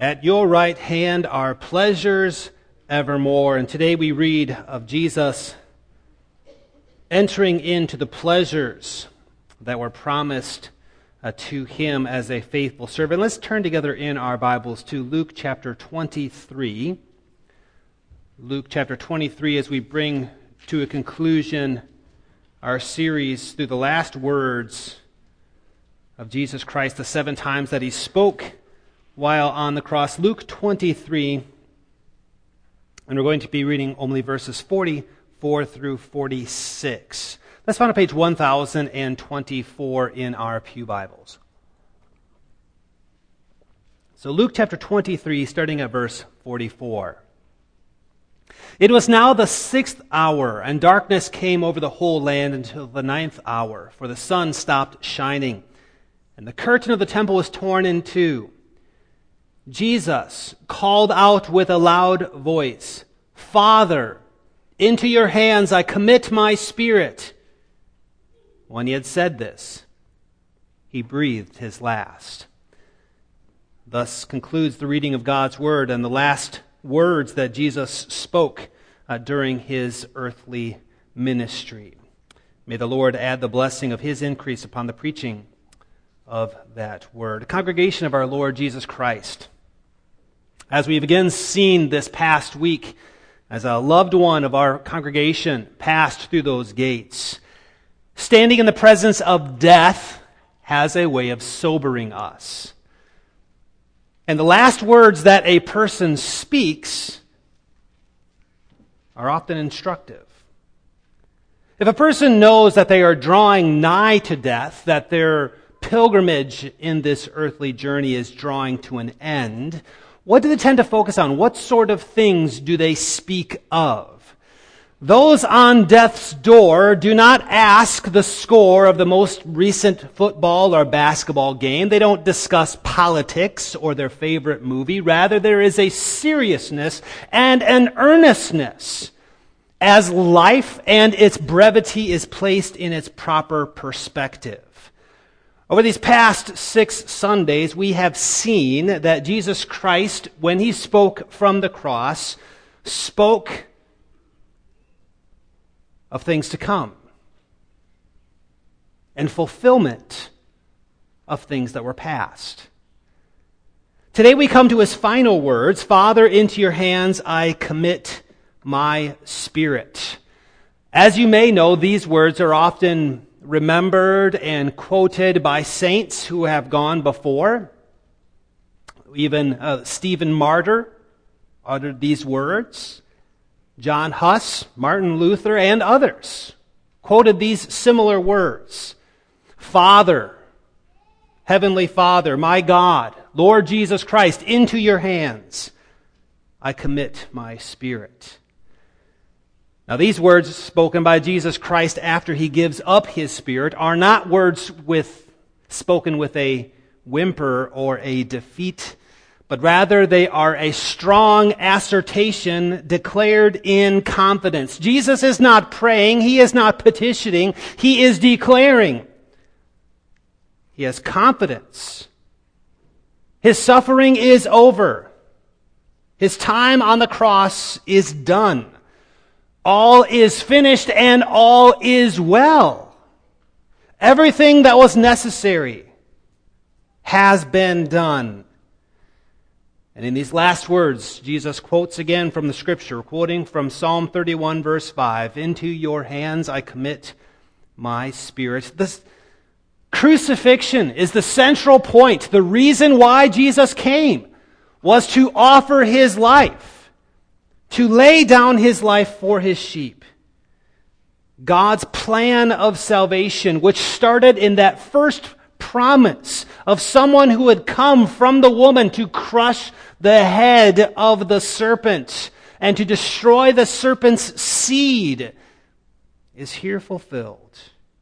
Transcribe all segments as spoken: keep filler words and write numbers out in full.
At your right hand are pleasures evermore. And today we read of Jesus entering into the pleasures that were promised uh, to him as a faithful servant. Let's turn together in our Bibles to Luke chapter twenty-three. Luke chapter twenty-three, as we bring to a conclusion our series through the last words of Jesus Christ, the seven times that he spoke while on the cross. Luke twenty-three, and we're going to be reading only verses forty-four through forty-six. Let's find on page one thousand twenty-four in our Pew Bibles. So Luke chapter twenty-three, starting at verse forty-four. It was now the sixth hour, and darkness came over the whole land until the ninth hour, for the sun stopped shining, and the curtain of the temple was torn in two. Jesus called out with a loud voice, "Father, into your hands I commit my spirit." When he had said this, he breathed his last. Thus concludes the reading of God's word and the last words that Jesus spoke uh, during his earthly ministry. May the Lord add the blessing of his increase upon the preaching of that word. Congregation of our Lord Jesus Christ, as we've again seen this past week, as a loved one of our congregation passed through those gates, standing in the presence of death has a way of sobering us. And the last words that a person speaks are often instructive. If a person knows that they are drawing nigh to death, that their pilgrimage in this earthly journey is drawing to an end, what do they tend to focus on? What sort of things do they speak of? Those on death's door do not ask the score of the most recent football or basketball game. They don't discuss politics or their favorite movie. Rather, there is a seriousness and an earnestness as life and its brevity is placed in its proper perspective. Over these past six Sundays, we have seen that Jesus Christ, when he spoke from the cross, spoke of things to come and fulfillment of things that were past. Today we come to his final words, "Father, into your hands I commit my spirit." As you may know, these words are often remembered and quoted by saints who have gone before. Even uh, Stephen Martyr uttered these words. John Huss, Martin Luther, and others quoted these similar words. "Father, Heavenly Father, my God, Lord Jesus Christ, into your hands I commit my spirit." Now, these words spoken by Jesus Christ after he gives up his spirit are not words with spoken with a whimper or a defeat, but rather they are a strong assertion declared in confidence. Jesus is not praying, he is not petitioning, he is declaring. He has confidence. His suffering is over. His time on the cross is done. All is finished and all is well. Everything that was necessary has been done. And in these last words, Jesus quotes again from the Scripture, quoting from Psalm thirty-one, verse five, "Into your hands I commit my spirit." This crucifixion is the central point. The reason why Jesus came was to offer his life, to lay down his life for his sheep. God's plan of salvation, which started in that first promise of someone who had come from the woman to crush the head of the serpent and to destroy the serpent's seed, is here fulfilled.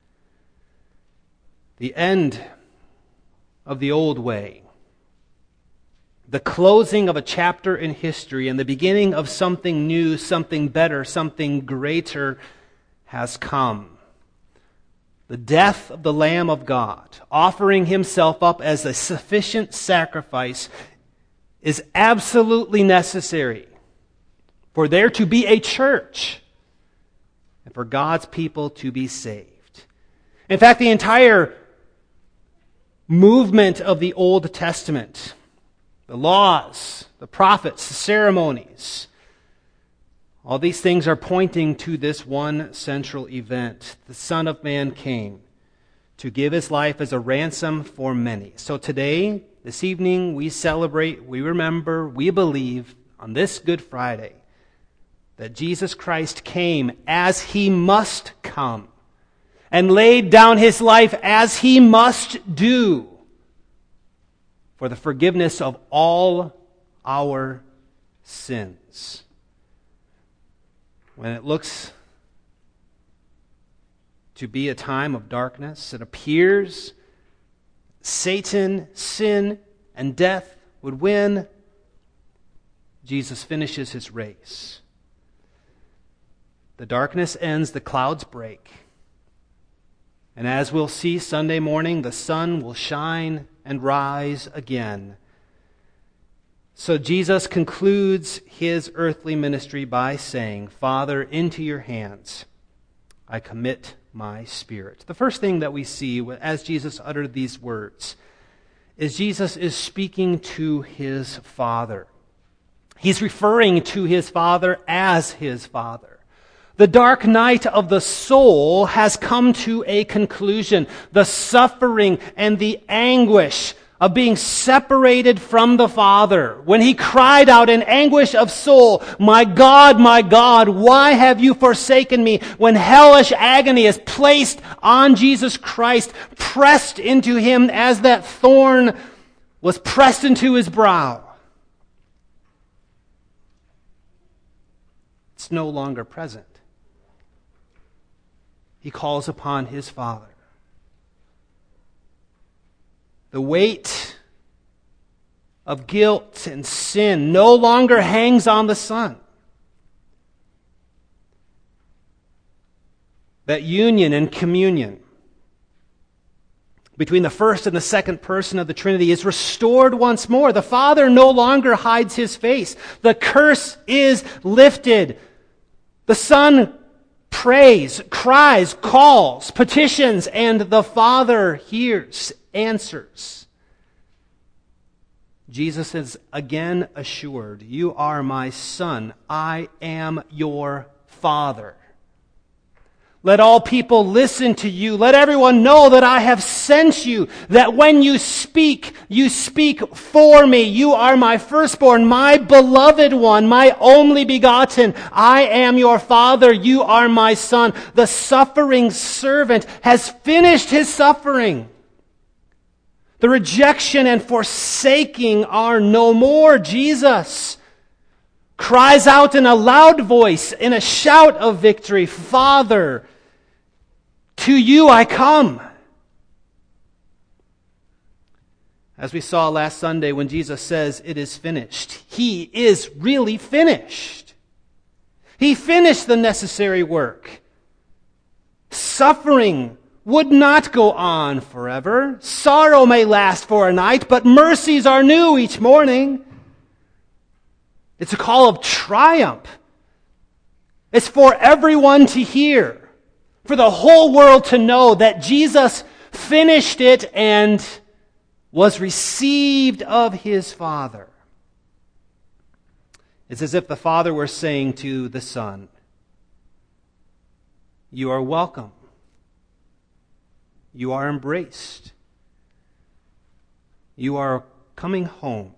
The end of the old way, the closing of a chapter in history and the beginning of something new, something better, something greater has come. The death of the Lamb of God, offering himself up as a sufficient sacrifice, is absolutely necessary for there to be a church and for God's people to be saved. In fact, the entire movement of the Old Testament, the laws, the prophets, the ceremonies, all these things are pointing to this one central event. The Son of Man came to give his life as a ransom for many. So today, this evening, we celebrate, we remember, we believe on this Good Friday that Jesus Christ came as he must come and laid down his life as he must do for the forgiveness of all our sins. When it looks to be a time of darkness, it appears Satan, sin, and death would win. Jesus finishes his race. The darkness ends, the clouds break. And as we'll see Sunday morning, the sun will shine and rise again. So Jesus concludes his earthly ministry by saying, Father, into your hands I commit my spirit. The first thing that we see as Jesus uttered these words is Jesus is speaking to his Father. He's referring to his Father as his Father. The dark night of the soul has come to a conclusion. The suffering and the anguish of being separated from the Father. When he cried out in anguish of soul, My God, my God, why have you forsaken me? When hellish agony is placed on Jesus Christ, pressed into him as that thorn was pressed into his brow. It's no longer present. He calls upon his Father. The weight of guilt and sin no longer hangs on the Son. That union and communion between the first and the second person of the Trinity is restored once more. The Father no longer hides his face. The curse is lifted. The Son prays, cries, calls, petitions, and the Father hears, answers. Jesus is again assured, You are my Son, I am your Father. Let all people listen to you. Let everyone know that I have sent you, that when you speak, you speak for me. You are my firstborn, my beloved one, my only begotten. I am your Father. You are my Son. The suffering servant has finished his suffering. The rejection and forsaking are no more. Jesus cries out in a loud voice, in a shout of victory, Father, to you I come. As we saw last Sunday when Jesus says it is finished, he is really finished. He finished the necessary work. Suffering would not go on forever. Sorrow may last for a night, but mercies are new each morning. It's a call of triumph. It's for everyone to hear, for the whole world to know that Jesus finished it and was received of his Father. It's as if the Father were saying to the Son, You are welcome. You are embraced. You are coming home.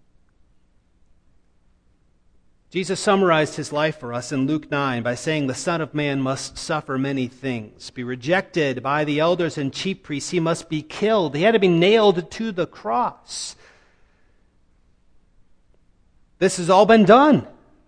Jesus summarized his life for us in Luke nine by saying the Son of Man must suffer many things, be rejected by the elders and chief priests. He must be killed. He had to be nailed to the cross. This has all been done.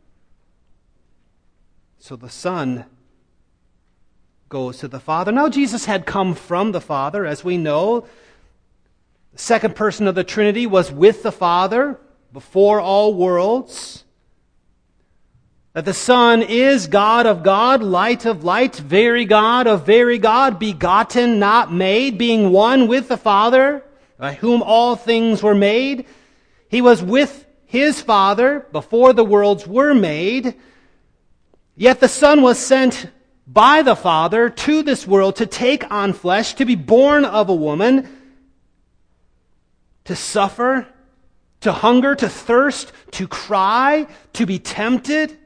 So the Son goes to the Father. Now Jesus had come from the Father, as we know. The second person of the Trinity was with the Father before all worlds. That the Son is God of God, light of light, very God of very God, begotten, not made, being one with the Father, by whom all things were made. He was with his Father before the worlds were made, yet the Son was sent by the Father to this world to take on flesh, to be born of a woman, to suffer, to hunger, to thirst, to cry, to be tempted.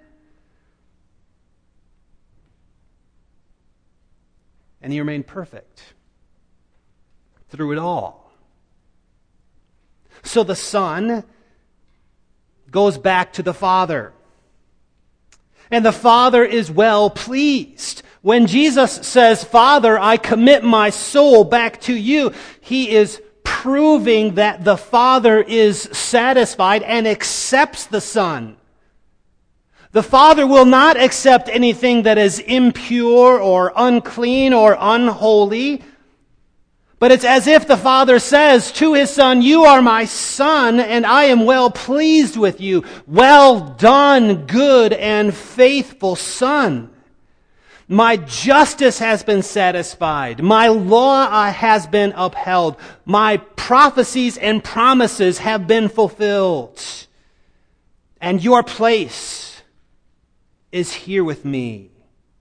And he remained perfect through it all. So the Son goes back to the Father. And the Father is well pleased. When Jesus says, "Father, I commit my soul back to you," he is proving that the Father is satisfied and accepts the Son. The Father will not accept anything that is impure or unclean or unholy. But it's as if the Father says to his Son, "You are my Son, and I am well pleased with you. Well done, good and faithful Son. My justice has been satisfied. My law has been upheld. My prophecies and promises have been fulfilled. And your place is here with me.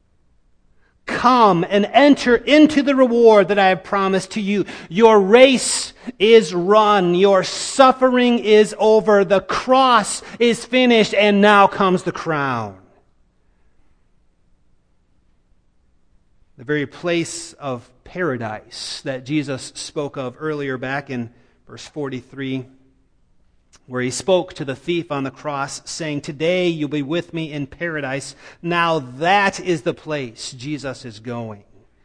Come and enter into the reward that I have promised to you. Your race is run. Your suffering is over. The cross is finished, and now comes the crown." The very place of paradise that Jesus spoke of earlier back in verse forty-three, where he spoke to the thief on the cross, saying, "Today you'll be with me in paradise." Now that is the place Jesus is going.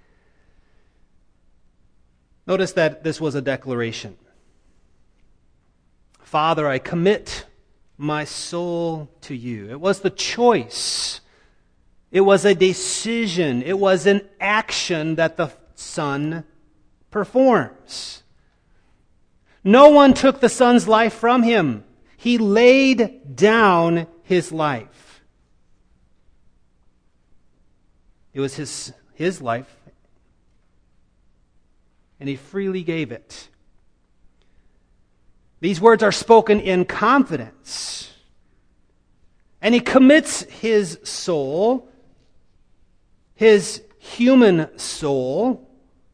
Notice that this was a declaration. "Father, I commit my soul to you." It was the choice. It was a decision. It was an action that the Son performs. No one took the Son's life from him. He laid down his life. It was his, his life, and he freely gave it. These words are spoken in confidence. And he commits his soul, his human soul,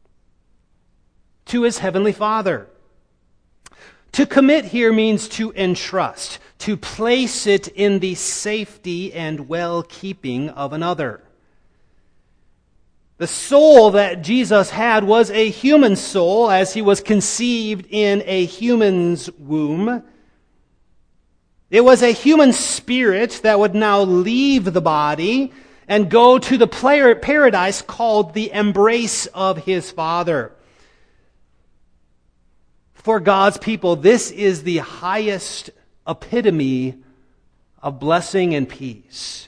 to his heavenly Father. To commit here means to entrust, to place it in the safety and well-keeping of another. The soul that Jesus had was a human soul, as he was conceived in a human's womb. It was a human spirit that would now leave the body and go to the paradise called the embrace of his Father. For God's people, this is the highest epitome of blessing and peace.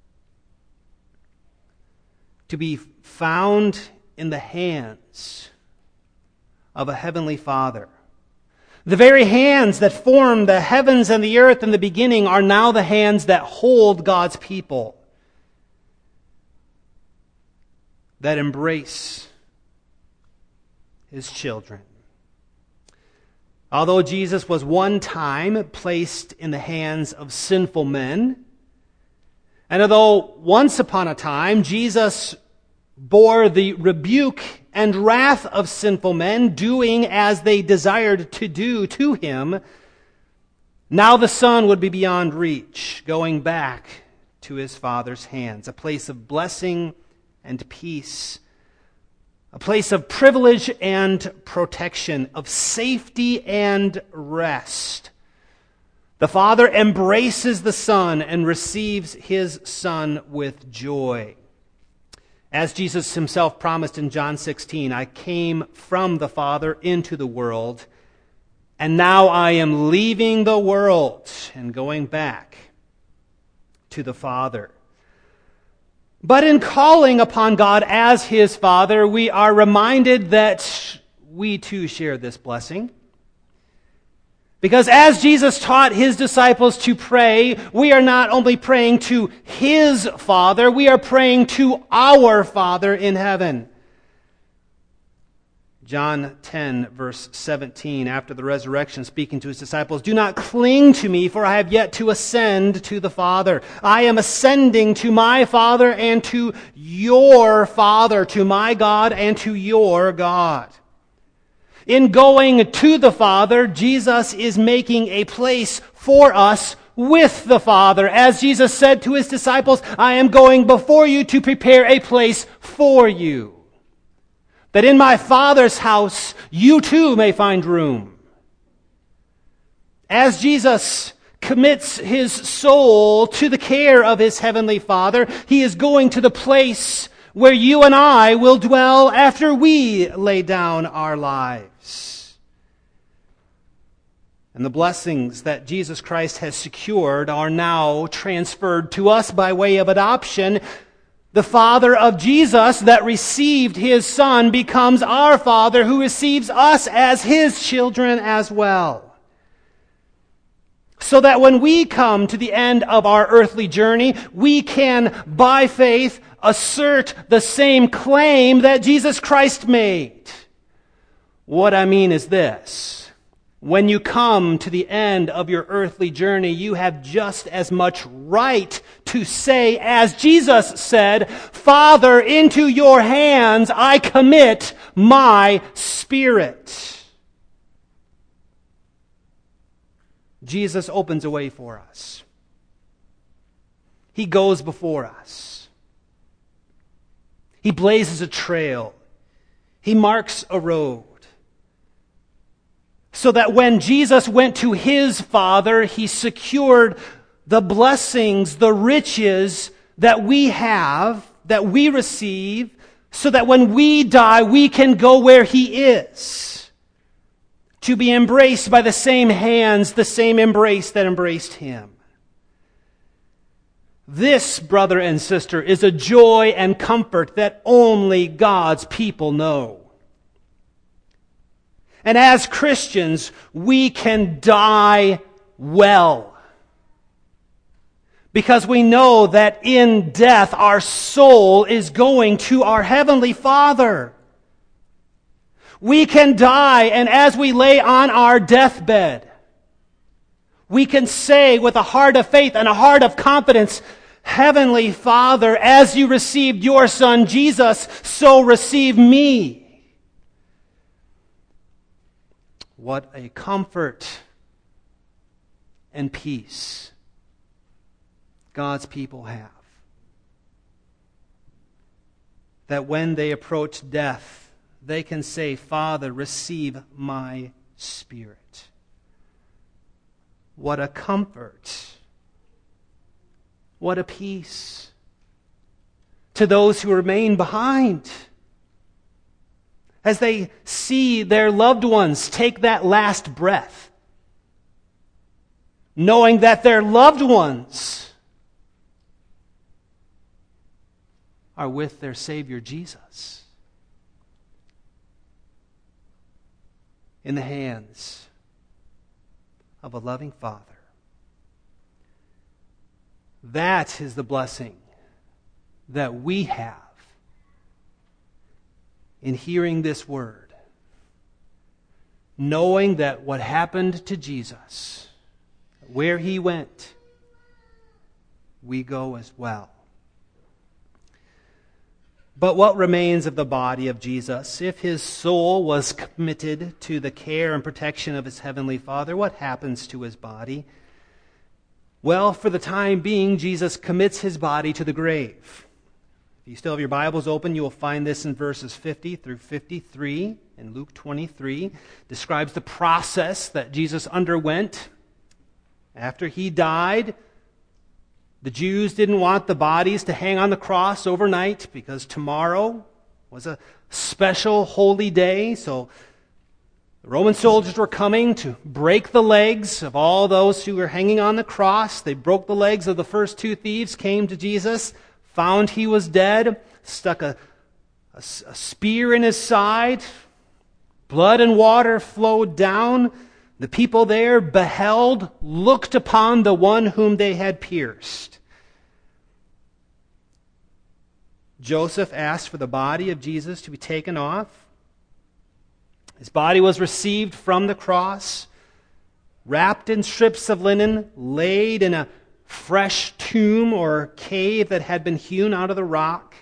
To be found in the hands of a heavenly Father. The very hands that formed the heavens and the earth in the beginning are now the hands that hold God's people, that embrace his children. Although Jesus was one time placed in the hands of sinful men, and although once upon a time Jesus bore the rebuke and wrath of sinful men, doing as they desired to do to him, now the Son would be beyond reach, going back to his Father's hands, a place of blessing and peace, a place of privilege and protection, of safety and rest. The Father embraces the Son and receives his Son with joy. As Jesus himself promised in John sixteen, "I came from the Father into the world, and now I am leaving the world and going back to the Father." But in calling upon God as his Father, we are reminded that we too share this blessing. Because as Jesus taught his disciples to pray, we are not only praying to his Father, we are praying to our Father in heaven. John ten, verse seventeen, after the resurrection, speaking to his disciples, "Do not cling to me, for I have yet to ascend to the Father. I am ascending to my Father and to your Father, to my God and to your God." In going to the Father, Jesus is making a place for us with the Father. As Jesus said to his disciples, "I am going before you to prepare a place for you, that in my Father's house you too may find room." As Jesus commits his soul to the care of his heavenly Father, he is going to the place where you and I will dwell after we lay down our lives. And the blessings that Jesus Christ has secured are now transferred to us by way of adoption. The Father of Jesus that received his Son becomes our Father, who receives us as his children as well. So that when we come to the end of our earthly journey, we can, by faith, assert the same claim that Jesus Christ made. What I mean is this: when you come to the end of your earthly journey, you have just as much right to say, as Jesus said, "Father, into your hands I commit my spirit." Jesus opens a way for us. He goes before us. He blazes a trail. He marks a road. So that when Jesus went to his Father, he secured the blessings, the riches that we have, that we receive, so that when we die, we can go where he is, to be embraced by the same hands, the same embrace that embraced him. This, brother and sister, is a joy and comfort that only God's people know. And as Christians, we can die well, because we know that in death our soul is going to our Heavenly Father. We can die, and as we lay on our deathbed, we can say with a heart of faith and a heart of confidence, "Heavenly Father, as you received your Son Jesus, so receive me." What a comfort and peace God's people have. That when they approach death, they can say, "Father, receive my spirit." What a comfort. What a peace to those who remain behind, as they see their loved ones take that last breath, knowing that their loved ones are with their Savior Jesus, in the hands of a loving Father. That is the blessing that we have in hearing this word, knowing that what happened to Jesus, where he went, we go as well. But what remains of the body of Jesus? If his soul was committed to the care and protection of his heavenly Father, what happens to his body? Well, for the time being, Jesus commits his body to the grave. If you still have your Bibles open, you will find this in verses fifty through fifty-three in Luke twenty-three. Describes the process that Jesus underwent after he died. The Jews didn't want the bodies to hang on the cross overnight because tomorrow was a special holy day. So the Roman soldiers were coming to break the legs of all those who were hanging on the cross. They broke the legs of the first two thieves, came to Jesus, found he was dead, stuck a, a, a spear in his side. Blood and water flowed down. The people there beheld, looked upon the one whom they had pierced. Joseph asked for the body of Jesus to be taken off. His body was received from the cross, wrapped in strips of linen, laid in a fresh tomb or cave that had been hewn out of the rock.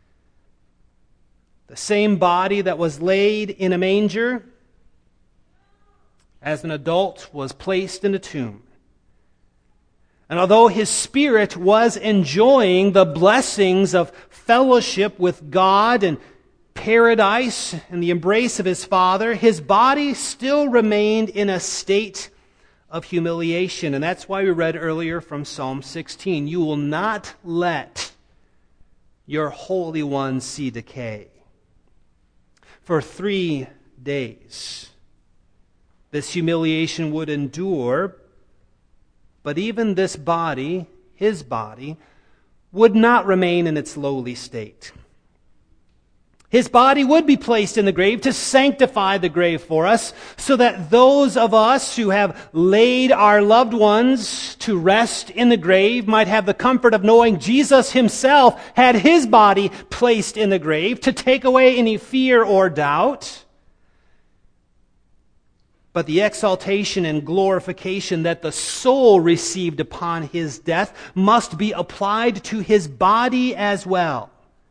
The same body that was laid in a manger as an adult was placed in a tomb. And although his spirit was enjoying the blessings of fellowship with God and paradise and the embrace of his Father, his body still remained in a state of humiliation. And that's why we read earlier from Psalm sixteen, "You will not let your Holy One see decay." For three days, this humiliation would endure, but even this body, his body, would not remain in its lowly state. His body would be placed in the grave to sanctify the grave for us, so that those of us who have laid our loved ones to rest in the grave might have the comfort of knowing Jesus himself had his body placed in the grave to take away any fear or doubt. But the exaltation and glorification that the soul received upon his death must be applied to his body as well.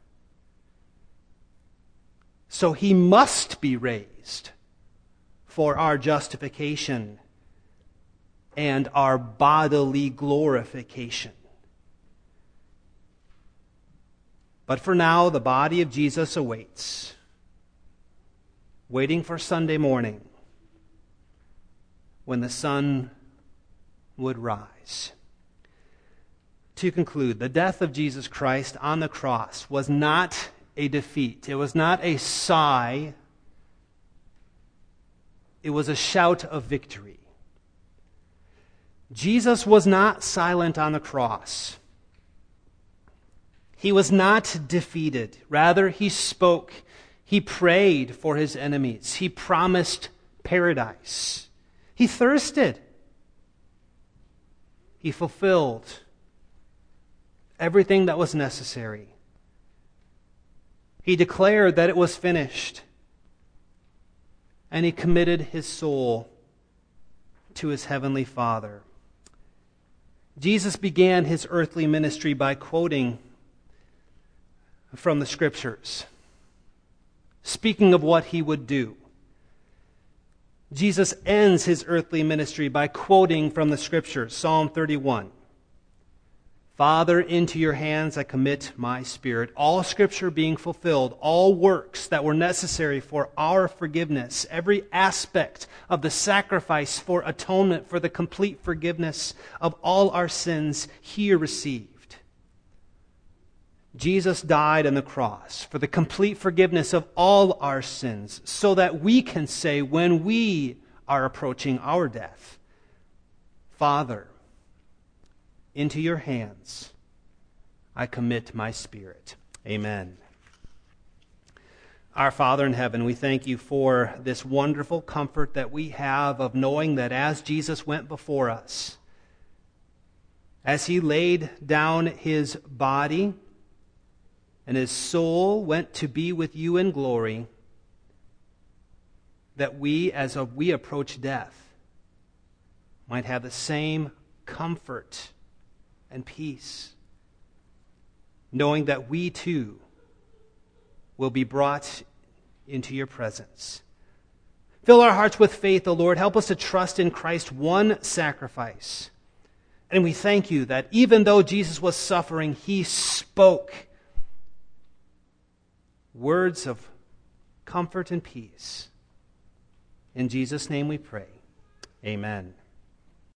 So he must be raised for our justification and our bodily glorification. But for now, the body of Jesus awaits, waiting for Sunday morning, when the sun would rise. To conclude, the death of Jesus Christ on the cross was not a defeat. It was not a sigh. It was a shout of victory. Jesus was not silent on the cross. He was not defeated. Rather, he spoke. He prayed for his enemies. He promised paradise. He thirsted. He fulfilled everything that was necessary. He declared that it was finished. And he committed his soul to his heavenly Father. Jesus began his earthly ministry by quoting from the Scriptures, speaking of what he would do. Jesus ends his earthly ministry by quoting from the Scriptures, Psalm thirty-one. "Father, into your hands I commit my spirit." All Scripture being fulfilled, all works that were necessary for our forgiveness, every aspect of the sacrifice for atonement, for the complete forgiveness of all our sins, here received. Jesus died on the cross for the complete forgiveness of all our sins, so that we can say when we are approaching our death, "Father, into your hands I commit my spirit." Amen. Our Father in heaven, we thank you for this wonderful comfort that we have of knowing that as Jesus went before us, as he laid down his body and his soul went to be with you in glory, that we, as we approach death, might have the same comfort and peace, knowing that we too will be brought into your presence. Fill our hearts with faith, O Lord. Help us to trust in Christ's one sacrifice. And we thank you that even though Jesus was suffering, he spoke words of comfort and peace. In Jesus' name we pray. Amen.